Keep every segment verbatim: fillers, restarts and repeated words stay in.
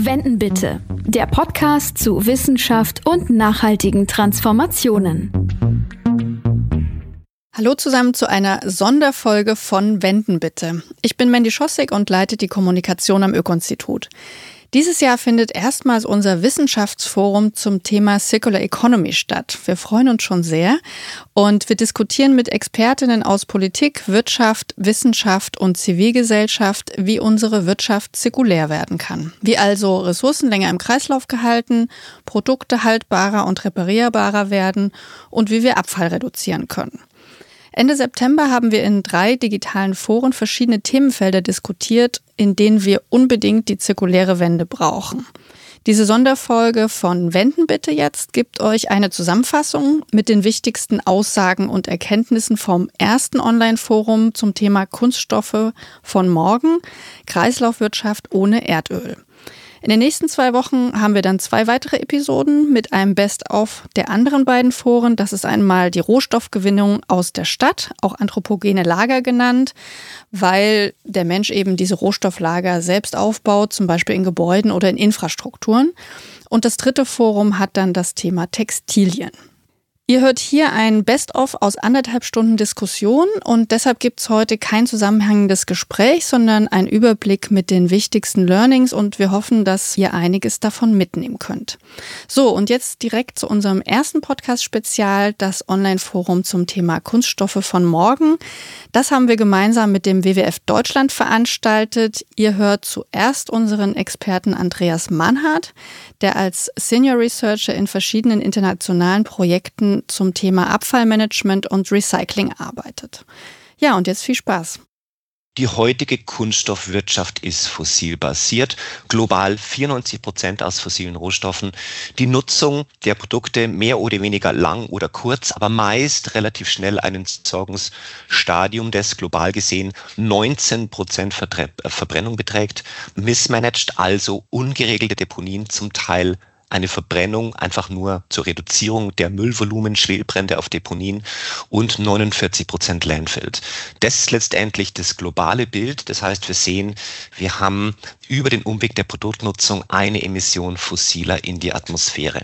Wenden bitte. Der Podcast zu Wissenschaft und nachhaltigen Transformationen. Hallo zusammen zu einer Sonderfolge von Wenden bitte. Ich bin Mandy Schossig und leite die Kommunikation am Öko-Institut. Dieses Jahr findet erstmals unser Wissenschaftsforum zum Thema Circular Economy statt. Wir freuen uns schon sehr und wir diskutieren mit Expertinnen aus Politik, Wirtschaft, Wissenschaft und Zivilgesellschaft, wie unsere Wirtschaft zirkulär werden kann. Wie also Ressourcen länger im Kreislauf gehalten, Produkte haltbarer und reparierbarer werden und wie wir Abfall reduzieren können. Ende September haben wir in drei digitalen Foren verschiedene Themenfelder diskutiert, in denen wir unbedingt die zirkuläre Wende brauchen. Diese Sonderfolge von Wenden bitte jetzt gibt euch eine Zusammenfassung mit den wichtigsten Aussagen und Erkenntnissen vom ersten Online-Forum zum Thema Kunststoffe von morgen, Kreislaufwirtschaft ohne Erdöl. In den nächsten zwei Wochen haben wir dann zwei weitere Episoden mit einem Best-of der anderen beiden Foren. Das ist einmal die Rohstoffgewinnung aus der Stadt, auch anthropogene Lager genannt, weil der Mensch eben diese Rohstofflager selbst aufbaut, zum Beispiel in Gebäuden oder in Infrastrukturen. Und das dritte Forum hat dann das Thema Textilien. Ihr hört hier ein Best-of aus anderthalb Stunden Diskussion und deshalb gibt es heute kein zusammenhängendes Gespräch, sondern einen Überblick mit den wichtigsten Learnings und wir hoffen, dass ihr einiges davon mitnehmen könnt. So, und jetzt direkt zu unserem ersten Podcast-Spezial, das Online-Forum zum Thema Kunststoffe von morgen. Das haben wir gemeinsam mit dem W W F Deutschland veranstaltet. Ihr hört zuerst unseren Experten Andreas Mannhardt, der als Senior Researcher in verschiedenen internationalen Projekten zum Thema Abfallmanagement und Recycling arbeitet. Ja, und jetzt viel Spaß. Die heutige Kunststoffwirtschaft ist fossilbasiert, global vierundneunzig Prozent aus fossilen Rohstoffen. Die Nutzung der Produkte mehr oder weniger lang oder kurz, aber meist relativ schnell ein Entsorgungsstadium, das global gesehen neunzehn Prozent Verbrennung beträgt, mismanaged, also ungeregelte Deponien, zum Teil eine Verbrennung einfach nur zur Reduzierung der Müllvolumen, Schwelbrände auf Deponien und neunundvierzig Prozent Landfill. Das ist letztendlich das globale Bild. Das heißt, wir sehen, wir haben über den Umweg der Produktnutzung eine Emission fossiler in die Atmosphäre.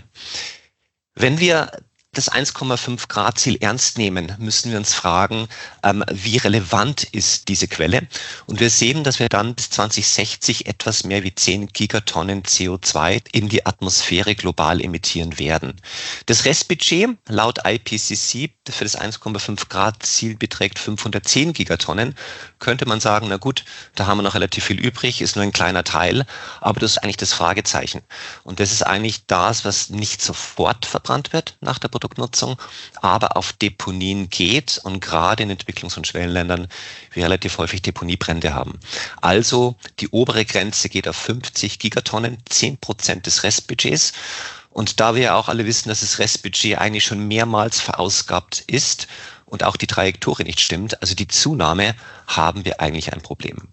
Wenn wir das eins Komma fünf Grad Ziel ernst nehmen, müssen wir uns fragen, ähm, wie relevant ist diese Quelle? Und wir sehen, dass wir dann bis zwanzig sechzig etwas mehr wie zehn Gigatonnen C O zwei in die Atmosphäre global emittieren werden. Das Restbudget laut I P C C für das eins Komma fünf Grad Ziel beträgt fünfhundertzehn Gigatonnen. Könnte man sagen, na gut, da haben wir noch relativ viel übrig, ist nur ein kleiner Teil, aber das ist eigentlich das Fragezeichen. Und das ist eigentlich das, was nicht sofort verbrannt wird nach der Produktnutzung, aber auf Deponien geht und gerade in Entwicklungs- und Schwellenländern wir relativ häufig Deponiebrände haben. Also die obere Grenze geht auf fünfzig Gigatonnen, zehn Prozent des Restbudgets. Und da wir ja auch alle wissen, dass das Restbudget eigentlich schon mehrmals verausgabt ist und auch die Trajektorie nicht stimmt, also die Zunahme, haben wir eigentlich ein Problem.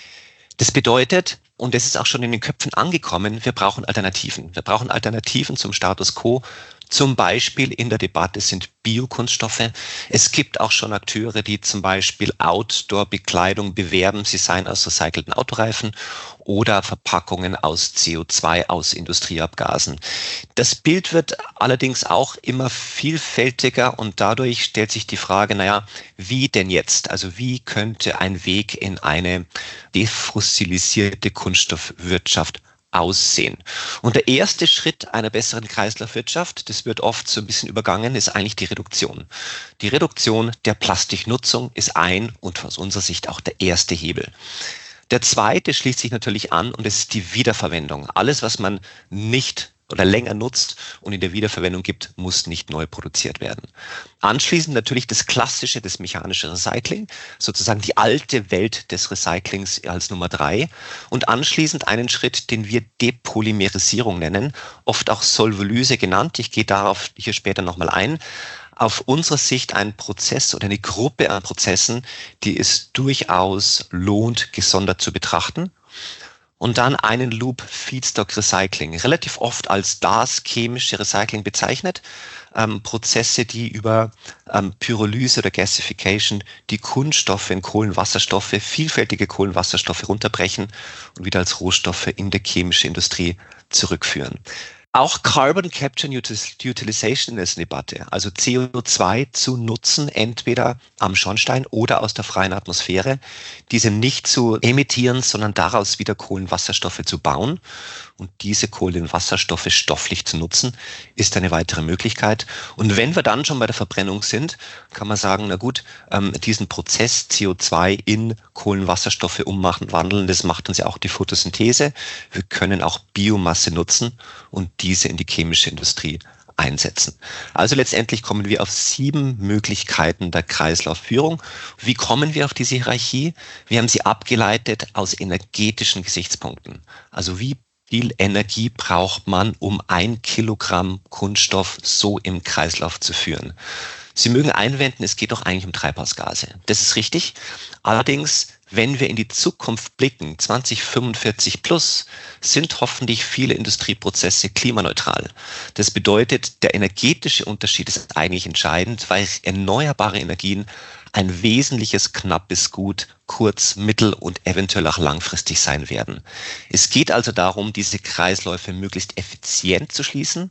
Das bedeutet, und das ist auch schon in den Köpfen angekommen, wir brauchen Alternativen. Wir brauchen Alternativen zum Status quo. Zum Beispiel in der Debatte sind Biokunststoffe. Es gibt auch schon Akteure, die zum Beispiel Outdoor-Bekleidung bewerben. Sie seien aus recycelten Autoreifen oder Verpackungen aus C O zwei, aus Industrieabgasen. Das Bild wird allerdings auch immer vielfältiger und dadurch stellt sich die Frage, naja, wie denn jetzt? Also wie könnte ein Weg in eine defossilisierte Kunststoffwirtschaft aussehen? Und der erste Schritt einer besseren Kreislaufwirtschaft, das wird oft so ein bisschen übergangen, ist eigentlich die Reduktion. Die Reduktion der Plastiknutzung ist ein und aus unserer Sicht auch der erste Hebel. Der zweite schließt sich natürlich an und das ist die Wiederverwendung. Alles, was man nicht oder länger nutzt und in der Wiederverwendung gibt, muss nicht neu produziert werden. Anschließend natürlich das klassische, das mechanische Recycling, sozusagen die alte Welt des Recyclings als Nummer drei und anschließend einen Schritt, den wir Depolymerisierung nennen, oft auch Solvolyse genannt. Ich gehe darauf hier später nochmal ein. Auf unserer Sicht ein Prozess oder eine Gruppe an Prozessen, die es durchaus lohnt, gesondert zu betrachten. und dann einen Loop Feedstock Recycling, relativ oft als das chemische Recycling bezeichnet. Ähm, Prozesse, die über ähm, Pyrolyse oder Gasification die Kunststoffe in Kohlenwasserstoffe, vielfältige Kohlenwasserstoffe runterbrechen und wieder als Rohstoffe in die chemische Industrie zurückführen. Auch Carbon Capture and Utilization ist eine Debatte, also C O zwei zu nutzen, entweder am Schornstein oder aus der freien Atmosphäre, diese nicht zu emittieren, sondern daraus wieder Kohlenwasserstoffe zu bauen und diese Kohlenwasserstoffe stofflich zu nutzen, ist eine weitere Möglichkeit. Und wenn wir dann schon bei der Verbrennung sind, kann man sagen, na gut, ähm, diesen Prozess C O zwei in Kohlenwasserstoffe ummachen, wandeln, das macht uns ja auch die Photosynthese. Wir können auch Biomasse nutzen und diese in die chemische Industrie einsetzen. Also letztendlich kommen wir auf sieben Möglichkeiten der Kreislaufführung. Wie kommen wir auf diese Hierarchie? Wir haben sie abgeleitet aus energetischen Gesichtspunkten. Also wie viel Energie braucht man, um ein Kilogramm Kunststoff so im Kreislauf zu führen? Sie mögen einwenden, es geht doch eigentlich um Treibhausgase. Das ist richtig. Allerdings, wenn wir in die Zukunft blicken, zwanzig fünfundvierzig plus, sind hoffentlich viele Industrieprozesse klimaneutral. Das bedeutet, der energetische Unterschied ist eigentlich entscheidend, weil erneuerbare Energien ein wesentliches knappes Gut kurz-, mittel- und eventuell auch langfristig sein werden. Es geht also darum, diese Kreisläufe möglichst effizient zu schließen,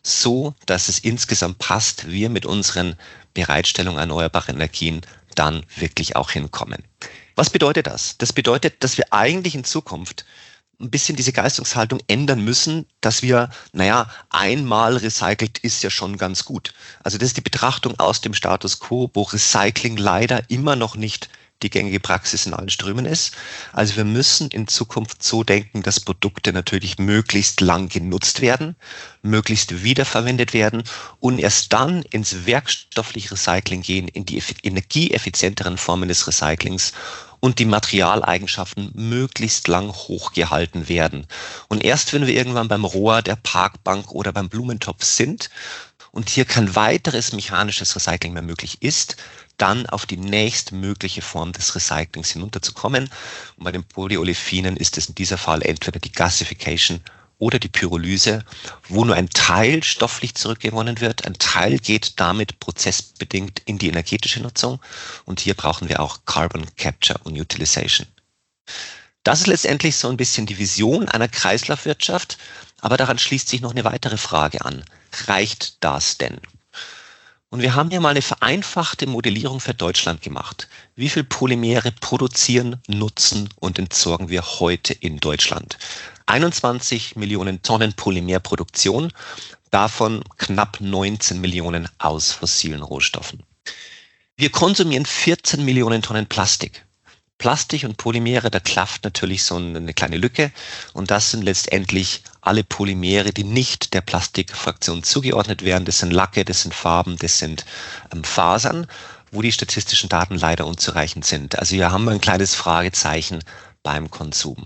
so dass es insgesamt passt, wir mit unseren Bereitstellungen erneuerbarer Energien dann wirklich auch hinkommen. Was bedeutet das? Das bedeutet, dass wir eigentlich in Zukunft ein bisschen diese Geistungshaltung ändern müssen, dass wir, naja, einmal recycelt ist ja schon ganz gut. Also das ist die Betrachtung aus dem Status quo, wo Recycling leider immer noch nicht die gängige Praxis in allen Strömen ist. Also wir müssen in Zukunft so denken, dass Produkte natürlich möglichst lang genutzt werden, möglichst wiederverwendet werden und erst dann ins werkstoffliche Recycling gehen, in die energieeffizienteren Formen des Recyclings und die Materialeigenschaften möglichst lang hochgehalten werden. Und erst wenn wir irgendwann beim Rohr, der Parkbank oder beim Blumentopf sind und hier kein weiteres mechanisches Recycling mehr möglich ist, dann auf die nächstmögliche Form des Recyclings hinunterzukommen. Und bei den Polyolefinen ist es in dieser Fall entweder die Gasification oder die Pyrolyse, wo nur ein Teil stofflich zurückgewonnen wird. Ein Teil geht damit prozessbedingt in die energetische Nutzung. Und hier brauchen wir auch Carbon Capture und Utilization. Das ist letztendlich so ein bisschen die Vision einer Kreislaufwirtschaft. Aber daran schließt sich noch eine weitere Frage an. Reicht das denn? Und wir haben hier mal eine vereinfachte Modellierung für Deutschland gemacht. Wie viel Polymere produzieren, nutzen und entsorgen wir heute in Deutschland? einundzwanzig Millionen Tonnen Polymerproduktion, davon knapp neunzehn Millionen aus fossilen Rohstoffen. Wir konsumieren vierzehn Millionen Tonnen Plastik. Plastik und Polymere, da klafft natürlich so eine kleine Lücke und das sind letztendlich alle Polymere, die nicht der Plastikfraktion zugeordnet werden. Das sind Lacke, das sind Farben, das sind ähm, Fasern, wo die statistischen Daten leider unzureichend sind. Also hier haben wir ein kleines Fragezeichen beim Konsum.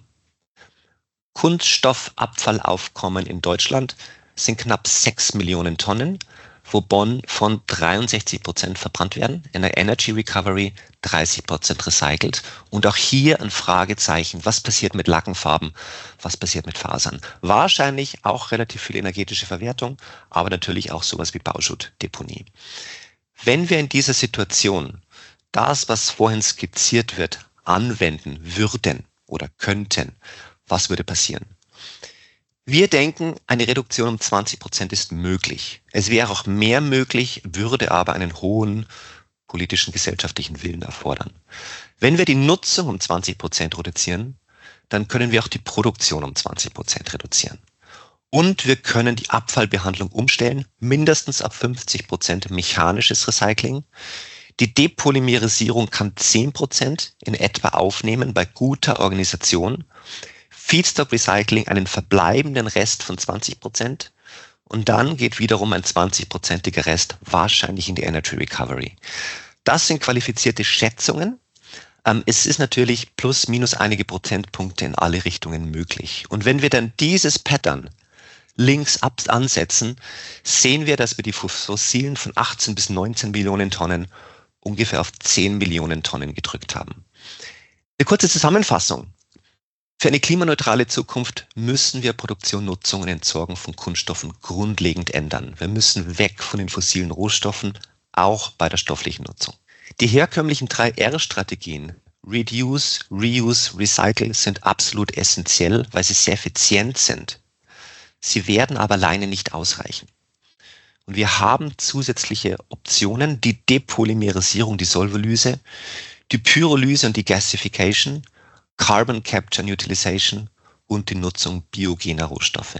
Kunststoffabfallaufkommen in Deutschland sind knapp sechs Millionen Tonnen, wovon von dreiundsechzig Prozent verbrannt werden, in der Energy Recovery dreißig Prozent recycelt. Und auch hier ein Fragezeichen, was passiert mit Lackenfarben, was passiert mit Fasern? Wahrscheinlich auch relativ viel energetische Verwertung, aber natürlich auch sowas wie Bauschutt, Deponie. Wenn wir in dieser Situation das, was vorhin skizziert wird, anwenden würden oder könnten, was würde passieren? Wir denken, eine Reduktion um zwanzig Prozent ist möglich. Es wäre auch mehr möglich, würde aber einen hohen politischen, gesellschaftlichen Willen erfordern. Wenn wir die Nutzung um zwanzig Prozent reduzieren, dann können wir auch die Produktion um zwanzig Prozent reduzieren. Und wir können die Abfallbehandlung umstellen, mindestens auf fünfzig Prozent mechanisches Recycling. Die Depolymerisierung kann zehn Prozent in etwa aufnehmen bei guter Organisation. Feedstock Recycling einen verbleibenden Rest von zwanzig Prozent und dann geht wiederum ein zwanzig-prozentiger Rest wahrscheinlich in die Energy Recovery. Das sind qualifizierte Schätzungen. Es ist natürlich plus minus einige Prozentpunkte in alle Richtungen möglich. Und wenn wir dann dieses Pattern links ab ansetzen, sehen wir, dass wir die fossilen von achtzehn bis neunzehn Millionen Tonnen ungefähr auf zehn Millionen Tonnen gedrückt haben. Eine kurze Zusammenfassung. Für eine klimaneutrale Zukunft müssen wir Produktion, Nutzung und Entsorgung von Kunststoffen grundlegend ändern. Wir müssen weg von den fossilen Rohstoffen, auch bei der stofflichen Nutzung. Die herkömmlichen drei R Strategien, Reduce, Reuse, Recycle, sind absolut essentiell, weil sie sehr effizient sind. Sie werden aber alleine nicht ausreichen. Und wir haben zusätzliche Optionen, die Depolymerisierung, die Solvolyse, die Pyrolyse und die Gasification, Carbon Capture and Utilization und die Nutzung biogener Rohstoffe.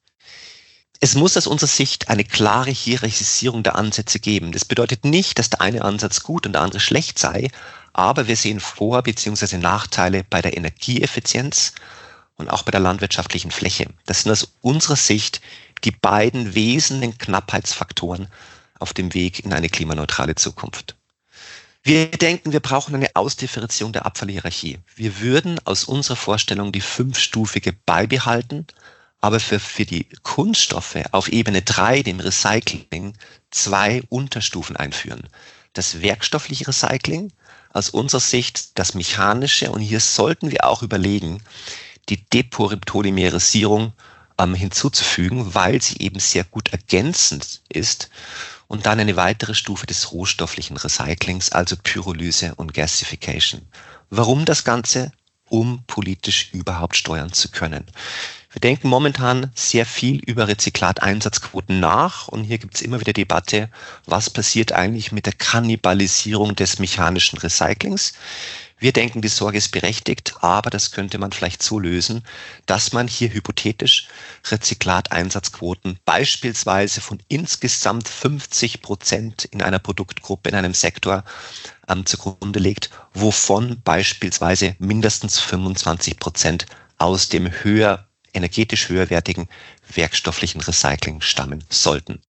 Es muss aus unserer Sicht eine klare Hierarchisierung der Ansätze geben. Das bedeutet nicht, dass der eine Ansatz gut und der andere schlecht sei, aber wir sehen Vor- bzw. Nachteile bei der Energieeffizienz und auch bei der landwirtschaftlichen Fläche. Das sind aus unserer Sicht die beiden wesentlichen Knappheitsfaktoren auf dem Weg in eine klimaneutrale Zukunft. Wir denken, wir brauchen eine Ausdifferenzierung der Abfallhierarchie. Wir würden aus unserer Vorstellung die fünfstufige beibehalten, aber für, für die Kunststoffe auf Ebene drei, dem Recycling, zwei Unterstufen einführen. Das werkstoffliche Recycling, aus unserer Sicht das mechanische, und hier sollten wir auch überlegen, die Depolymerisierung ähm, hinzuzufügen, weil sie eben sehr gut ergänzend ist. Und dann eine weitere Stufe des rohstofflichen Recyclings, also Pyrolyse und Gasification. Warum das Ganze? Um politisch überhaupt steuern zu können. Wir denken momentan sehr viel über Rezyklateinsatzquoten nach, und hier gibt es immer wieder Debatte, was passiert eigentlich mit der Kannibalisierung des mechanischen Recyclings. Wir denken, die Sorge ist berechtigt, aber das könnte man vielleicht so lösen, dass man hier hypothetisch Rezyklateinsatzquoten beispielsweise von insgesamt fünfzig Prozent in einer Produktgruppe, in einem Sektor ähm, zugrunde legt, wovon beispielsweise mindestens fünfundzwanzig Prozent aus dem höher, energetisch höherwertigen werkstofflichen Recycling stammen sollten.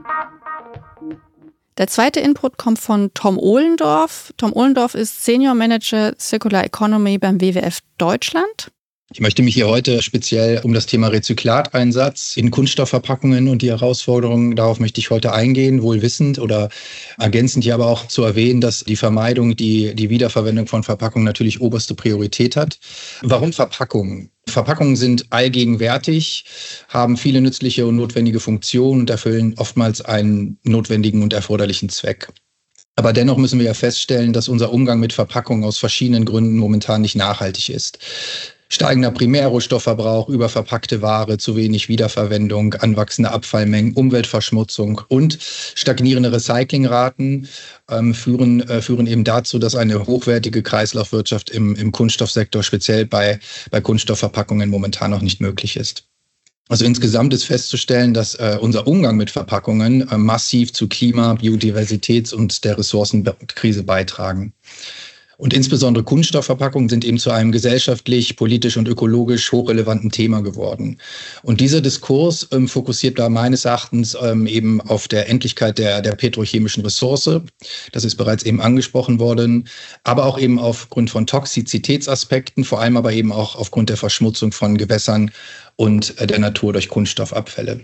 Der zweite Input kommt von Tom Ohlendorf. Tom Ohlendorf ist Senior Manager Circular Economy beim W W F Deutschland. Ich möchte mich hier heute speziell um das Thema Rezyklateinsatz in Kunststoffverpackungen und die Herausforderungen, darauf möchte ich heute eingehen, wohl wissend oder ergänzend hier aber auch zu erwähnen, dass die Vermeidung, die, die Wiederverwendung von Verpackungen natürlich oberste Priorität hat. Warum Verpackungen? Verpackungen sind allgegenwärtig, haben viele nützliche und notwendige Funktionen und erfüllen oftmals einen notwendigen und erforderlichen Zweck. Aber dennoch müssen wir ja feststellen, dass unser Umgang mit Verpackungen aus verschiedenen Gründen momentan nicht nachhaltig ist. Steigender Primärrohstoffverbrauch, überverpackte Ware, zu wenig Wiederverwendung, anwachsende Abfallmengen, Umweltverschmutzung und stagnierende Recyclingraten ähm, führen, äh, führen eben dazu, dass eine hochwertige Kreislaufwirtschaft im, im Kunststoffsektor, speziell bei, bei Kunststoffverpackungen, momentan noch nicht möglich ist. Also insgesamt ist festzustellen, dass äh, unser Umgang mit Verpackungen äh, massiv zu Klima-, Biodiversitäts- und der Ressourcenkrise beitragen. Und insbesondere Kunststoffverpackungen sind eben zu einem gesellschaftlich, politisch und ökologisch hochrelevanten Thema geworden. Und dieser Diskurs ähm, fokussiert da meines Erachtens ähm, eben auf der Endlichkeit der, der petrochemischen Ressource. Das ist bereits eben angesprochen worden, aber auch eben aufgrund von Toxizitätsaspekten, vor allem aber eben auch aufgrund der Verschmutzung von Gewässern und äh, der Natur durch Kunststoffabfälle.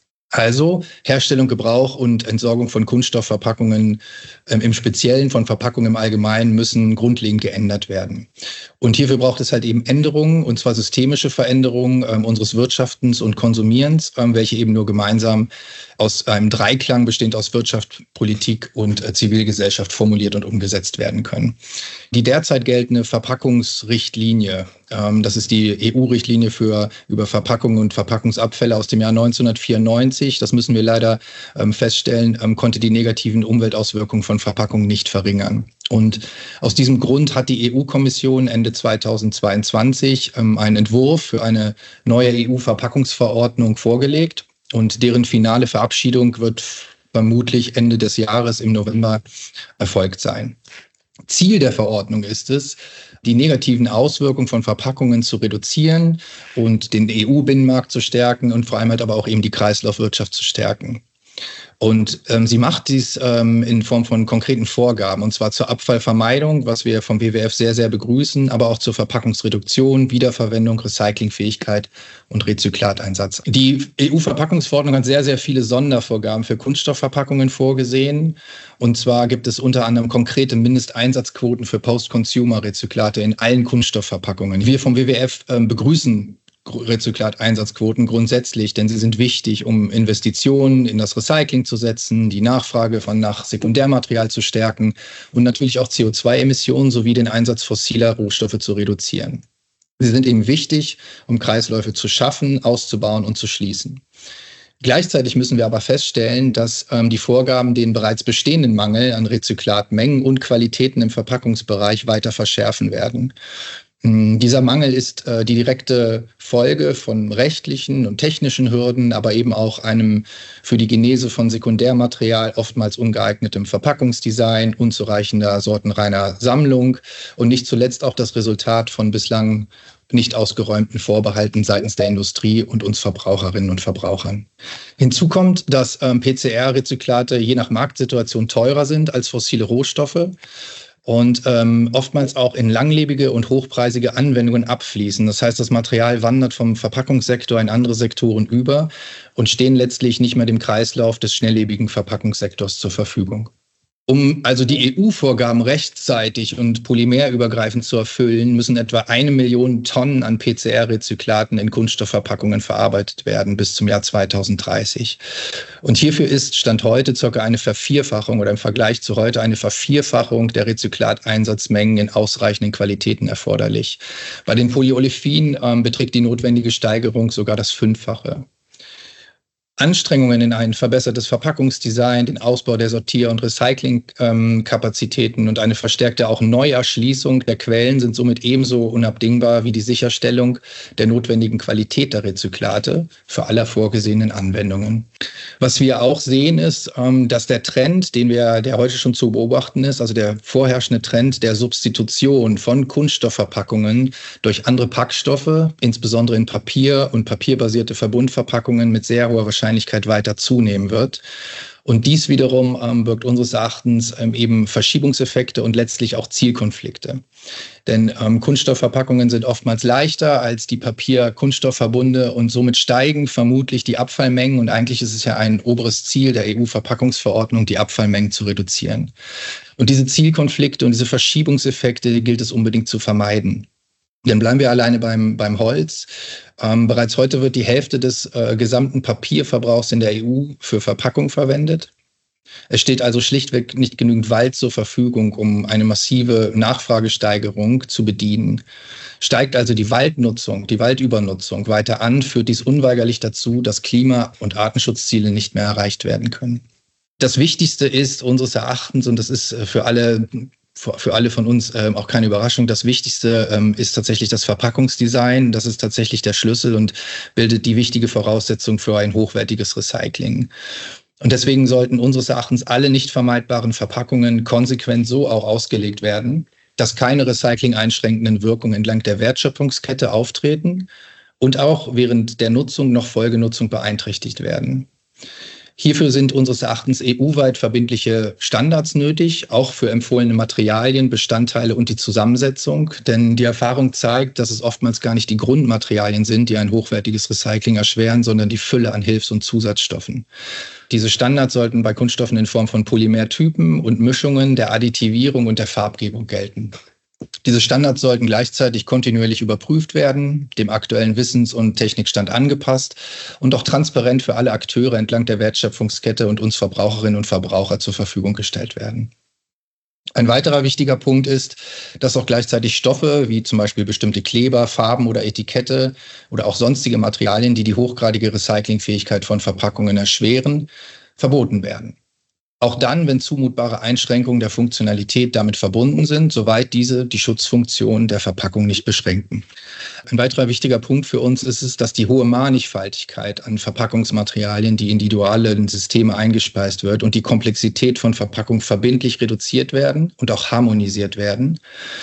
Also Herstellung, Gebrauch und Entsorgung von Kunststoffverpackungen ähm, im Speziellen, von Verpackungen im Allgemeinen, müssen grundlegend geändert werden. Und hierfür braucht es halt eben Änderungen, und zwar systemische Veränderungen ähm, unseres Wirtschaftens und Konsumierens, ähm, welche eben nur gemeinsam aus einem Dreiklang bestehend aus Wirtschaft, Politik und äh, Zivilgesellschaft formuliert und umgesetzt werden können. Die derzeit geltende Verpackungsrichtlinie, ähm, das ist die E U-Richtlinie für über Verpackungen und Verpackungsabfälle aus dem Jahr neunzehnhundertvierundneunzig, das müssen wir leider ähm, feststellen, ähm, konnte die negativen Umweltauswirkungen von Verpackungen nicht verringern. Und aus diesem Grund hat die E U-Kommission Ende zweitausendzweiundzwanzig ähm, einen Entwurf für eine neue E U-Verpackungsverordnung vorgelegt. Und deren finale Verabschiedung wird vermutlich Ende des Jahres im November erfolgt sein. Ziel der Verordnung ist es, die negativen Auswirkungen von Verpackungen zu reduzieren und den E U-Binnenmarkt zu stärken und vor allem halt aber auch eben die Kreislaufwirtschaft zu stärken. Und ähm, sie macht dies ähm, in Form von konkreten Vorgaben, und zwar zur Abfallvermeidung, was wir vom W W F sehr, sehr begrüßen, aber auch zur Verpackungsreduktion, Wiederverwendung, Recyclingfähigkeit und Rezyklateinsatz. Die E U-Verpackungsverordnung hat sehr, sehr viele Sondervorgaben für Kunststoffverpackungen vorgesehen. Und zwar gibt es unter anderem konkrete Mindesteinsatzquoten für Post-Consumer-Rezyklate in allen Kunststoffverpackungen. Wir vom W W F äh, begrüßen Rezyklateinsatzquoten grundsätzlich, denn sie sind wichtig, um Investitionen in das Recycling zu setzen, die Nachfrage von nach Sekundärmaterial zu stärken und natürlich auch C O zwei Emissionen sowie den Einsatz fossiler Rohstoffe zu reduzieren. Sie sind eben wichtig, um Kreisläufe zu schaffen, auszubauen und zu schließen. Gleichzeitig müssen wir aber feststellen, dass ähm, die Vorgaben den bereits bestehenden Mangel an Rezyklatmengen und Qualitäten im Verpackungsbereich weiter verschärfen werden. Dieser Mangel ist äh, die direkte Folge von rechtlichen und technischen Hürden, aber eben auch einem für die Genese von Sekundärmaterial oftmals ungeeignetem Verpackungsdesign, unzureichender sortenreiner Sammlung und nicht zuletzt auch das Resultat von bislang nicht ausgeräumten Vorbehalten seitens der Industrie und uns Verbraucherinnen und Verbrauchern. Hinzu kommt, dass ähm, P C R-Rezyklate je nach Marktsituation teurer sind als fossile Rohstoffe und ähm, oftmals auch in langlebige und hochpreisige Anwendungen abfließen. Das heißt, das Material wandert vom Verpackungssektor in andere Sektoren über und stehen letztlich nicht mehr dem Kreislauf des schnelllebigen Verpackungssektors zur Verfügung. Um also die E U-Vorgaben rechtzeitig und polymerübergreifend zu erfüllen, müssen etwa eine Million Tonnen an P C R-Rezyklaten in Kunststoffverpackungen verarbeitet werden bis zum Jahr zweitausenddreißig. Und hierfür ist Stand heute circa eine Vervierfachung oder im Vergleich zu heute eine Vervierfachung der Rezyklateinsatzmengen in ausreichenden Qualitäten erforderlich. Bei den Polyolefinen ähm, beträgt die notwendige Steigerung sogar das Fünffache. Anstrengungen in ein verbessertes Verpackungsdesign, den Ausbau der Sortier- und Recyclingkapazitäten und eine verstärkte auch Neuerschließung der Quellen sind somit ebenso unabdingbar wie die Sicherstellung der notwendigen Qualität der Rezyklate für alle vorgesehenen Anwendungen. Was wir auch sehen, ist, dass der Trend, den wir, der heute schon zu beobachten ist, also der vorherrschende Trend der Substitution von Kunststoffverpackungen durch andere Packstoffe, insbesondere in Papier und papierbasierte Verbundverpackungen mit sehr hoher Wahrscheinlichkeit Wahrscheinlichkeit weiter zunehmen wird. Und dies wiederum ähm, birgt unseres Erachtens ähm, eben Verschiebungseffekte und letztlich auch Zielkonflikte. Denn ähm, Kunststoffverpackungen sind oftmals leichter als die Papier-Kunststoffverbunde und somit steigen vermutlich die Abfallmengen. Und eigentlich ist es ja ein oberes Ziel der E U-Verpackungsverordnung, die Abfallmengen zu reduzieren. Und diese Zielkonflikte und diese Verschiebungseffekte gilt es unbedingt zu vermeiden. Dann bleiben wir alleine beim, beim Holz. Ähm, bereits heute wird die Hälfte des äh, gesamten Papierverbrauchs in der E U für Verpackung verwendet. Es steht also schlichtweg nicht genügend Wald zur Verfügung, um eine massive Nachfragesteigerung zu bedienen. Steigt also die Waldnutzung, die Waldübernutzung weiter an, führt dies unweigerlich dazu, dass Klima- und Artenschutzziele nicht mehr erreicht werden können. Das Wichtigste ist unseres Erachtens, und das ist für alle Für alle von uns ähm, auch keine Überraschung. Das Wichtigste ähm, ist tatsächlich das Verpackungsdesign. Das ist tatsächlich der Schlüssel und bildet die wichtige Voraussetzung für ein hochwertiges Recycling. Und deswegen sollten unseres Erachtens alle nicht vermeidbaren Verpackungen konsequent so auch ausgelegt werden, dass keine recycling-einschränkenden Wirkungen entlang der Wertschöpfungskette auftreten und auch während der Nutzung noch Folgenutzung beeinträchtigt werden. Hierfür sind unseres Erachtens E U-weit verbindliche Standards nötig, auch für empfohlene Materialien, Bestandteile und die Zusammensetzung. Denn die Erfahrung zeigt, dass es oftmals gar nicht die Grundmaterialien sind, die ein hochwertiges Recycling erschweren, sondern die Fülle an Hilfs- und Zusatzstoffen. Diese Standards sollten bei Kunststoffen in Form von Polymertypen und Mischungen, der Additivierung und der Farbgebung gelten. Diese Standards sollten gleichzeitig kontinuierlich überprüft werden, dem aktuellen Wissens- und Technikstand angepasst und auch transparent für alle Akteure entlang der Wertschöpfungskette und uns Verbraucherinnen und Verbraucher zur Verfügung gestellt werden. Ein weiterer wichtiger Punkt ist, dass auch gleichzeitig Stoffe wie zum Beispiel bestimmte Kleber, Farben oder Etikette oder auch sonstige Materialien, die die hochgradige Recyclingfähigkeit von Verpackungen erschweren, verboten werden. Auch dann, wenn zumutbare Einschränkungen der Funktionalität damit verbunden sind, soweit diese die Schutzfunktion der Verpackung nicht beschränken. Ein weiterer wichtiger Punkt für uns ist es, dass die hohe Mannigfaltigkeit an Verpackungsmaterialien, die in die dualen Systeme eingespeist wird und die Komplexität von Verpackung verbindlich reduziert werden und auch harmonisiert werden.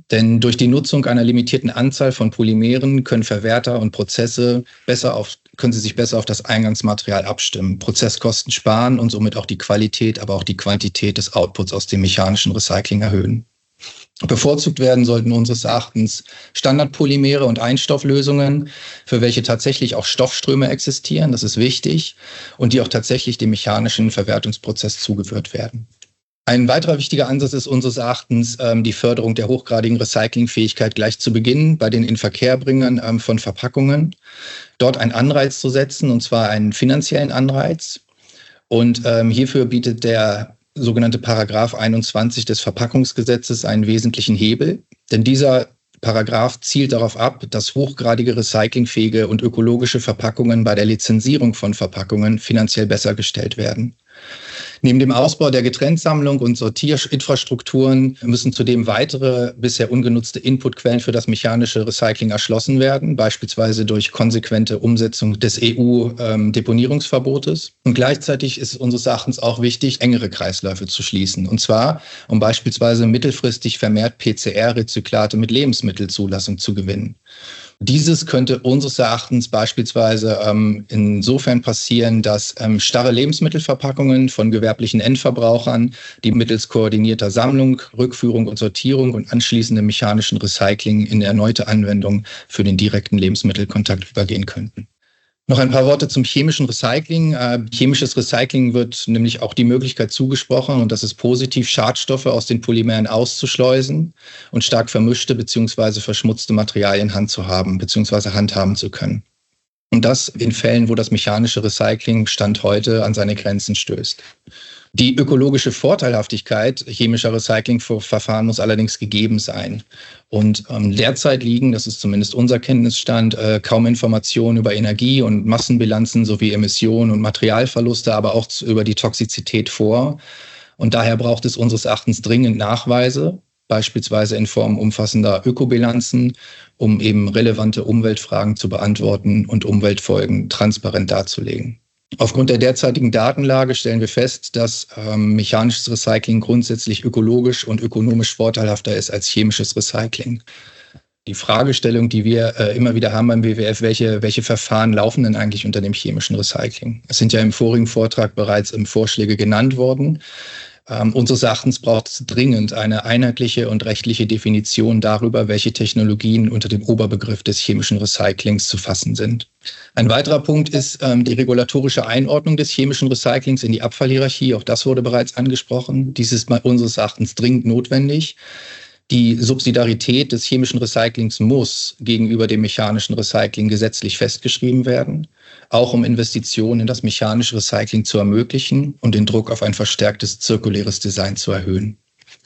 Denn durch die Nutzung einer limitierten Anzahl von Polymeren können Verwerter und Prozesse besser auf, können sie sich besser auf das Eingangsmaterial abstimmen, Prozesskosten sparen und somit auch die Qualität, aber auch die Quantität des Outputs aus dem mechanischen Recycling erhöhen. Bevorzugt werden sollten unseres Erachtens Standardpolymere und Einstofflösungen, für welche tatsächlich auch Stoffströme existieren, das ist wichtig, und die auch tatsächlich dem mechanischen Verwertungsprozess zugeführt werden. Ein weiterer wichtiger Ansatz ist unseres Erachtens ähm, die Förderung der hochgradigen Recyclingfähigkeit gleich zu Beginn bei den Inverkehrbringern ähm, von Verpackungen. Dort einen Anreiz zu setzen, und zwar einen finanziellen Anreiz. Und ähm, hierfür bietet der sogenannte Paragraph einundzwanzig des Verpackungsgesetzes einen wesentlichen Hebel. Denn dieser Paragraph zielt darauf ab, dass hochgradige recyclingfähige und ökologische Verpackungen bei der Lizenzierung von Verpackungen finanziell besser gestellt werden. Neben dem Ausbau der Getrenntsammlung und Sortierinfrastrukturen müssen zudem weitere bisher ungenutzte Inputquellen für das mechanische Recycling erschlossen werden, beispielsweise durch konsequente Umsetzung des E U-Deponierungsverbotes. Und gleichzeitig ist es unseres Erachtens auch wichtig, engere Kreisläufe zu schließen. Und zwar, um beispielsweise mittelfristig vermehrt P C R-Rezyklate mit Lebensmittelzulassung zu gewinnen. Dieses könnte unseres Erachtens beispielsweise ähm, insofern passieren, dass ähm, starre Lebensmittelverpackungen von gewerblichen Endverbrauchern, die mittels koordinierter Sammlung, Rückführung und Sortierung und anschließendem mechanischen Recycling in erneute Anwendung für den direkten Lebensmittelkontakt übergehen könnten. Noch ein paar Worte zum chemischen Recycling. Äh, chemisches Recycling wird nämlich auch die Möglichkeit zugesprochen, und das ist positiv, Schadstoffe aus den Polymeren auszuschleusen und stark vermischte bzw. verschmutzte Materialien handzuhaben bzw. handhaben zu können. Und das in Fällen, wo das mechanische Recycling Stand heute an seine Grenzen stößt. Die ökologische Vorteilhaftigkeit chemischer Recyclingverfahren muss allerdings gegeben sein. Und ähm, derzeit liegen, das ist zumindest unser Kenntnisstand, äh, kaum Informationen über Energie- und Massenbilanzen sowie Emissionen und Materialverluste, aber auch zu, über die Toxizität vor. Und daher braucht es unseres Erachtens dringend Nachweise, beispielsweise in Form umfassender Ökobilanzen, um eben relevante Umweltfragen zu beantworten und Umweltfolgen transparent darzulegen. Aufgrund der derzeitigen Datenlage stellen wir fest, dass ähm, mechanisches Recycling grundsätzlich ökologisch und ökonomisch vorteilhafter ist als chemisches Recycling. Die Fragestellung, die wir äh, immer wieder haben beim B W F, welche, welche Verfahren laufen denn eigentlich unter dem chemischen Recycling? Es sind ja im vorigen Vortrag bereits ähm, Vorschläge genannt worden. Ähm, unseres Erachtens braucht es dringend eine einheitliche und rechtliche Definition darüber, welche Technologien unter dem Oberbegriff des chemischen Recyclings zu fassen sind. Ein weiterer Punkt ist ähm, die regulatorische Einordnung des chemischen Recyclings in die Abfallhierarchie. Auch das wurde bereits angesprochen. Dies ist unseres Erachtens dringend notwendig. Die Subsidiarität des chemischen Recyclings muss gegenüber dem mechanischen Recycling gesetzlich festgeschrieben werden, auch um Investitionen in das mechanische Recycling zu ermöglichen und den Druck auf ein verstärktes zirkuläres Design zu erhöhen.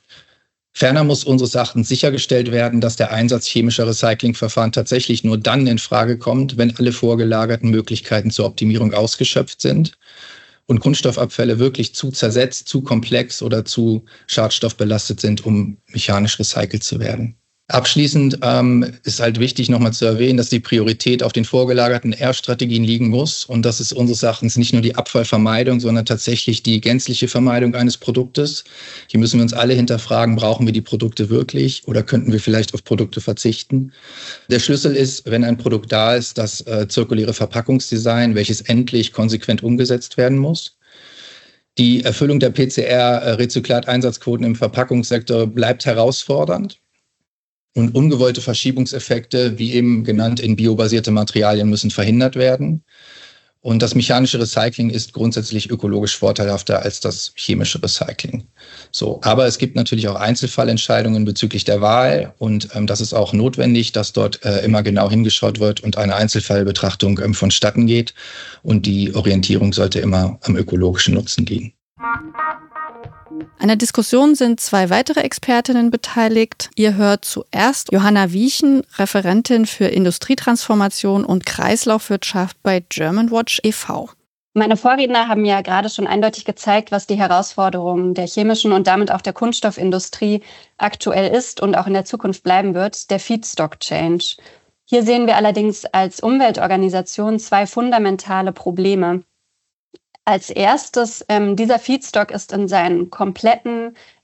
Ferner muss unseres Erachtens sichergestellt werden, dass der Einsatz chemischer Recyclingverfahren tatsächlich nur dann in Frage kommt, wenn alle vorgelagerten Möglichkeiten zur Optimierung ausgeschöpft sind und Kunststoffabfälle wirklich zu zersetzt, zu komplex oder zu schadstoffbelastet sind, um mechanisch recycelt zu werden. Abschließend ähm, ist halt wichtig, nochmal zu erwähnen, dass die Priorität auf den vorgelagerten R-Strategien liegen muss. Und das ist unseres Erachtens nicht nur die Abfallvermeidung, sondern tatsächlich die gänzliche Vermeidung eines Produktes. Hier müssen wir uns alle hinterfragen, brauchen wir die Produkte wirklich oder könnten wir vielleicht auf Produkte verzichten? Der Schlüssel ist, wenn ein Produkt da ist, das äh, zirkuläre Verpackungsdesign, welches endlich konsequent umgesetzt werden muss. Die Erfüllung der P C R-Rezyklateinsatzquoten im Verpackungssektor bleibt herausfordernd. Und ungewollte Verschiebungseffekte, wie eben genannt, in biobasierte Materialien müssen verhindert werden. Und das mechanische Recycling ist grundsätzlich ökologisch vorteilhafter als das chemische Recycling. So, aber es gibt natürlich auch Einzelfallentscheidungen bezüglich der Wahl. Und ähm, das ist auch notwendig, dass dort äh, immer genau hingeschaut wird und eine Einzelfallbetrachtung ähm, vonstatten geht. Und die Orientierung sollte immer am ökologischen Nutzen liegen. An der Diskussion sind zwei weitere Expertinnen beteiligt. Ihr hört zuerst Johanna Wiechen, Referentin für Industrietransformation und Kreislaufwirtschaft bei Germanwatch e V Meine Vorredner haben ja gerade schon eindeutig gezeigt, was die Herausforderung der chemischen und damit auch der Kunststoffindustrie aktuell ist und auch in der Zukunft bleiben wird, der Feedstock Change. Hier sehen wir allerdings als Umweltorganisation zwei fundamentale Probleme. Als erstes, ähm, dieser Feedstock ist in seinen kompletten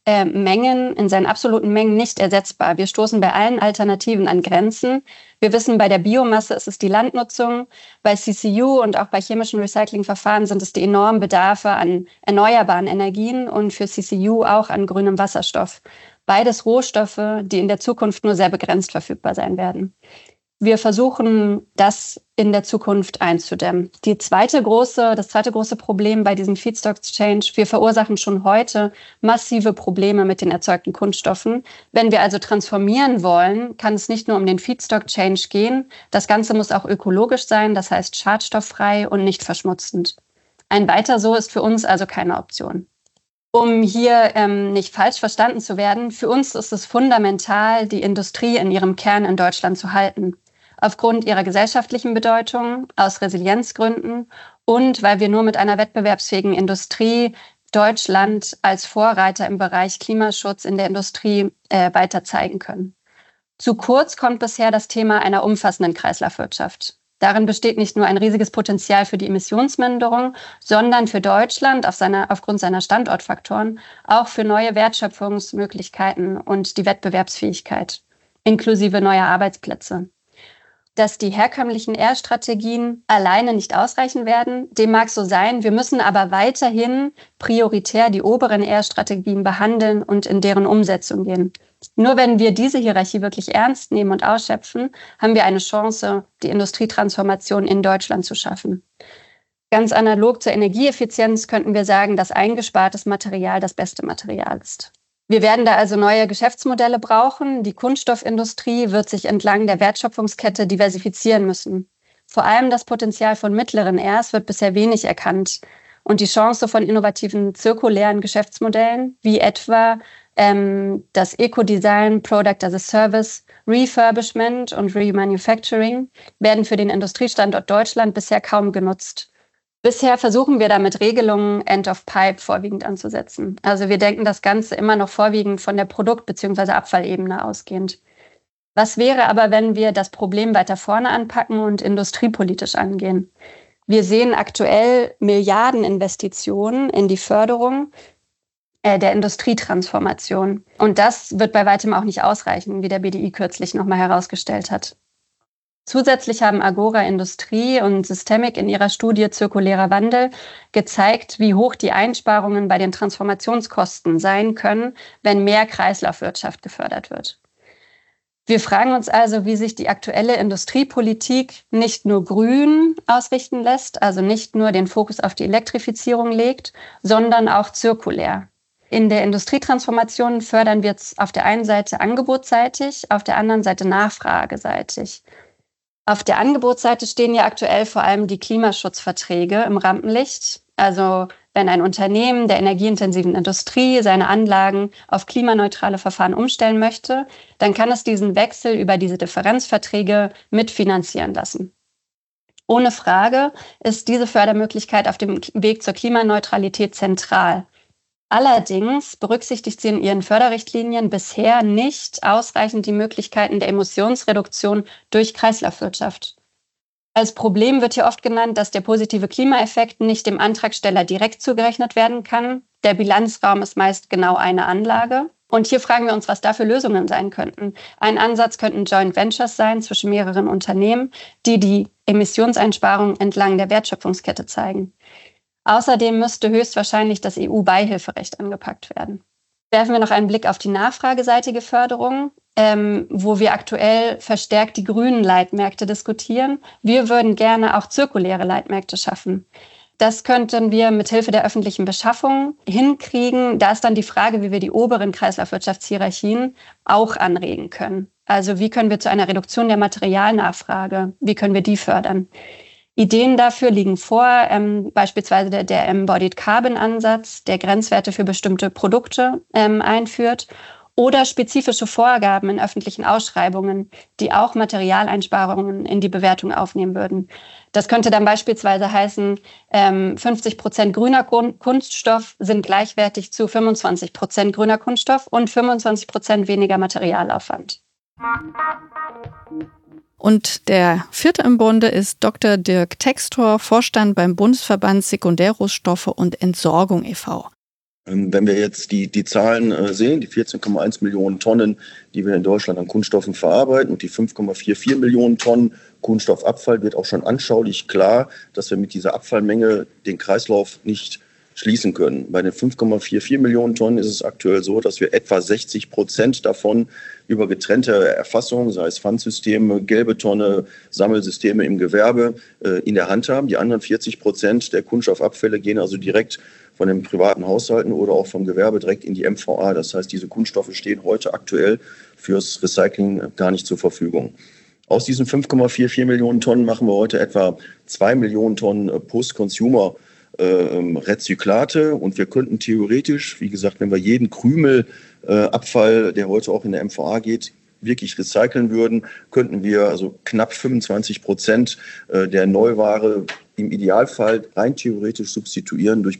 äh, Mengen, in seinen absoluten Mengen nicht ersetzbar. Wir stoßen bei allen Alternativen an Grenzen. Wir wissen, bei der Biomasse ist es die Landnutzung, bei C C U und auch bei chemischen Recyclingverfahren sind es die enormen Bedarfe an erneuerbaren Energien und für C C U auch an grünem Wasserstoff. Beides Rohstoffe, die in der Zukunft nur sehr begrenzt verfügbar sein werden. Wir versuchen, das in der Zukunft einzudämmen. Die zweite große, das zweite große Problem bei diesem Feedstock Exchange, wir verursachen schon heute massive Probleme mit den erzeugten Kunststoffen. Wenn wir also transformieren wollen, kann es nicht nur um den Feedstock Change gehen. Das Ganze muss auch ökologisch sein, das heißt schadstofffrei und nicht verschmutzend. Ein Weiter so ist für uns also keine Option. Um hier ähm, nicht falsch verstanden zu werden, für uns ist es fundamental, die Industrie in ihrem Kern in Deutschland zu halten. Aufgrund ihrer gesellschaftlichen Bedeutung, aus Resilienzgründen und weil wir nur mit einer wettbewerbsfähigen Industrie Deutschland als Vorreiter im Bereich Klimaschutz in der Industrie äh, weiter zeigen können. Zu kurz kommt bisher das Thema einer umfassenden Kreislaufwirtschaft. Darin besteht nicht nur ein riesiges Potenzial für die Emissionsminderung, sondern für Deutschland auf seiner, aufgrund seiner Standortfaktoren auch für neue Wertschöpfungsmöglichkeiten und die Wettbewerbsfähigkeit, inklusive neuer Arbeitsplätze. Dass die herkömmlichen R Strategien alleine nicht ausreichen werden, dem mag so sein. Wir müssen aber weiterhin prioritär die oberen R Strategien behandeln und in deren Umsetzung gehen. Nur wenn wir diese Hierarchie wirklich ernst nehmen und ausschöpfen, haben wir eine Chance, die Industrietransformation in Deutschland zu schaffen. Ganz analog zur Energieeffizienz könnten wir sagen, dass eingespartes Material das beste Material ist. Wir werden da also neue Geschäftsmodelle brauchen. Die Kunststoffindustrie wird sich entlang der Wertschöpfungskette diversifizieren müssen. Vor allem das Potenzial von mittleren Rs wird bisher wenig erkannt. Und die Chance von innovativen zirkulären Geschäftsmodellen, wie etwa ähm, das Eco-Design, Product as a Service, Refurbishment und Remanufacturing, werden für den Industriestandort Deutschland bisher kaum genutzt. Bisher versuchen wir damit Regelungen End of Pipe vorwiegend anzusetzen. Also wir denken das Ganze immer noch vorwiegend von der Produkt- bzw. Abfallebene ausgehend. Was wäre aber, wenn wir das Problem weiter vorne anpacken und industriepolitisch angehen? Wir sehen aktuell Milliardeninvestitionen in die Förderung äh, der Industrietransformation. Und das wird bei weitem auch nicht ausreichen, wie der B D I kürzlich nochmal herausgestellt hat. Zusätzlich haben Agora Industrie und Systemic in ihrer Studie Zirkulärer Wandel gezeigt, wie hoch die Einsparungen bei den Transformationskosten sein können, wenn mehr Kreislaufwirtschaft gefördert wird. Wir fragen uns also, wie sich die aktuelle Industriepolitik nicht nur grün ausrichten lässt, also nicht nur den Fokus auf die Elektrifizierung legt, sondern auch zirkulär. In der Industrietransformation fördern wir es auf der einen Seite angebotsseitig, auf der anderen Seite nachfrageseitig. Auf der Angebotsseite stehen ja aktuell vor allem die Klimaschutzverträge im Rampenlicht. Also wenn ein Unternehmen der energieintensiven Industrie seine Anlagen auf klimaneutrale Verfahren umstellen möchte, dann kann es diesen Wechsel über diese Differenzverträge mitfinanzieren lassen. Ohne Frage ist diese Fördermöglichkeit auf dem Weg zur Klimaneutralität zentral. Allerdings berücksichtigt sie in ihren Förderrichtlinien bisher nicht ausreichend die Möglichkeiten der Emissionsreduktion durch Kreislaufwirtschaft. Als Problem wird hier oft genannt, dass der positive Klimaeffekt nicht dem Antragsteller direkt zugerechnet werden kann. Der Bilanzraum ist meist genau eine Anlage. Und hier fragen wir uns, was da für Lösungen sein könnten. Ein Ansatz könnten Joint Ventures sein zwischen mehreren Unternehmen, die die Emissionseinsparungen entlang der Wertschöpfungskette zeigen. Außerdem müsste höchstwahrscheinlich das E U-Beihilferecht angepackt werden. Werfen wir noch einen Blick auf die nachfrageseitige Förderung, ähm, wo wir aktuell verstärkt die grünen Leitmärkte diskutieren. Wir würden gerne auch zirkuläre Leitmärkte schaffen. Das könnten wir mit Hilfe der öffentlichen Beschaffung hinkriegen. Da ist dann die Frage, wie wir die oberen Kreislaufwirtschaftshierarchien auch anregen können. Also wie können wir zu einer Reduktion der Materialnachfrage, wie können wir die fördern? Ideen dafür liegen vor, ähm, beispielsweise der, der Embodied Carbon Ansatz, der Grenzwerte für bestimmte Produkte ähm, einführt, oder spezifische Vorgaben in öffentlichen Ausschreibungen, die auch Materialeinsparungen in die Bewertung aufnehmen würden. Das könnte dann beispielsweise heißen, ähm, fünfzig Prozent grüner Kunststoff sind gleichwertig zu fünfundzwanzig Prozent grüner Kunststoff und fünfundzwanzig Prozent weniger Materialaufwand. Und der vierte im Bunde ist Doktor Dirk Textor, Vorstand beim Bundesverband Sekundärrohstoffe und Entsorgung e V Wenn wir jetzt die, die Zahlen sehen, die vierzehn Komma eins Millionen Tonnen, die wir in Deutschland an Kunststoffen verarbeiten und die fünf Komma vierundvierzig Millionen Tonnen Kunststoffabfall, wird auch schon anschaulich klar, dass wir mit dieser Abfallmenge den Kreislauf nicht schließen können. Bei den fünf Komma vierundvierzig Millionen Tonnen ist es aktuell so, dass wir etwa sechzig Prozent davon über getrennte Erfassung, sei es Pfandsysteme, gelbe Tonne, Sammelsysteme im Gewerbe, äh, in der Hand haben. Die anderen vierzig Prozent der Kunststoffabfälle gehen also direkt von den privaten Haushalten oder auch vom Gewerbe direkt in die M V A. Das heißt, diese Kunststoffe stehen heute aktuell fürs Recycling gar nicht zur Verfügung. Aus diesen fünf Komma vierundvierzig Millionen Tonnen machen wir heute etwa zwei Millionen Tonnen Post-Consumer Rezyklate, und wir könnten theoretisch, wie gesagt, wenn wir jeden Krümelabfall, der heute auch in der M V A geht, wirklich recyceln würden, könnten wir also knapp fünfundzwanzig Prozent der Neuware im Idealfall rein theoretisch substituieren durch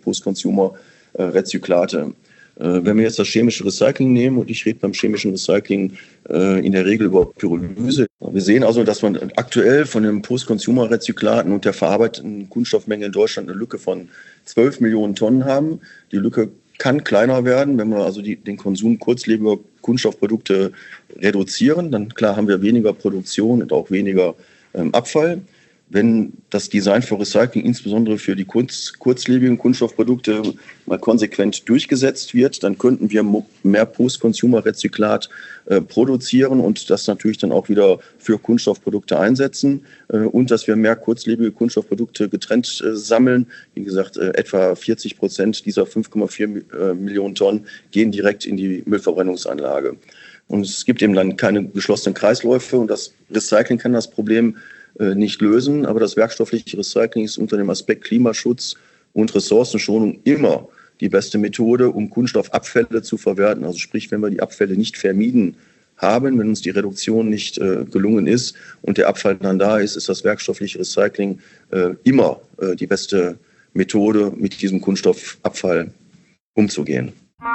Post-Consumer-Rezyklate. Wenn wir jetzt das chemische Recycling nehmen, und ich rede beim chemischen Recycling in der Regel über Pyrolyse. Wir sehen also, dass man aktuell von den Post-Consumer-Rezyklaten und der verarbeiteten Kunststoffmenge in Deutschland eine Lücke von zwölf Millionen Tonnen haben. Die Lücke kann kleiner werden, wenn wir also die, den Konsum kurzlebiger Kunststoffprodukte reduzieren. Dann klar haben wir weniger Produktion und auch weniger ähm, Abfall. Wenn das Design für Recycling insbesondere für die kurz, kurzlebigen Kunststoffprodukte mal konsequent durchgesetzt wird, dann könnten wir mehr Post-Consumer-Rezyklat äh, produzieren und das natürlich dann auch wieder für Kunststoffprodukte einsetzen äh, und dass wir mehr kurzlebige Kunststoffprodukte getrennt äh, sammeln. Wie gesagt, äh, etwa vierzig Prozent dieser fünf Komma vier äh, Millionen Tonnen gehen direkt in die Müllverbrennungsanlage. Und es gibt eben dann keine geschlossenen Kreisläufe, und das Recycling kann das Problem nicht lösen, aber das werkstoffliche Recycling ist unter dem Aspekt Klimaschutz und Ressourcenschonung immer die beste Methode, um Kunststoffabfälle zu verwerten. Also sprich, wenn wir die Abfälle nicht vermieden haben, wenn uns die Reduktion nicht äh, gelungen ist und der Abfall dann da ist, ist das werkstoffliche Recycling äh, immer äh, die beste Methode, mit diesem Kunststoffabfall umzugehen.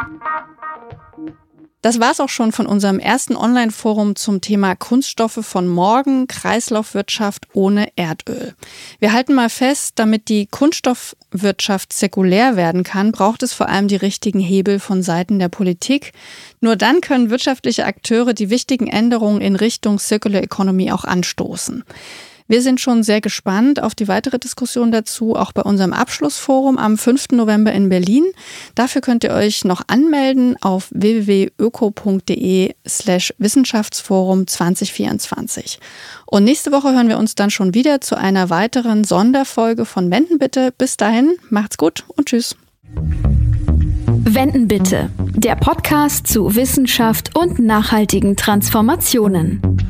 Das war's auch schon von unserem ersten Online-Forum zum Thema Kunststoffe von morgen, Kreislaufwirtschaft ohne Erdöl. Wir halten mal fest, damit die Kunststoffwirtschaft zirkulär werden kann, braucht es vor allem die richtigen Hebel von Seiten der Politik. Nur dann können wirtschaftliche Akteure die wichtigen Änderungen in Richtung Circular Economy auch anstoßen. Wir sind schon sehr gespannt auf die weitere Diskussion dazu, auch bei unserem Abschlussforum am fünften November in Berlin. Dafür könnt ihr euch noch anmelden auf w w w punkt öko punkt de slash Wissenschaftsforum zwanzig vierundzwanzig. Und nächste Woche hören wir uns dann schon wieder zu einer weiteren Sonderfolge von Wenden bitte. Bis dahin, macht's gut und tschüss. Wenden bitte, der Podcast zu Wissenschaft und nachhaltigen Transformationen.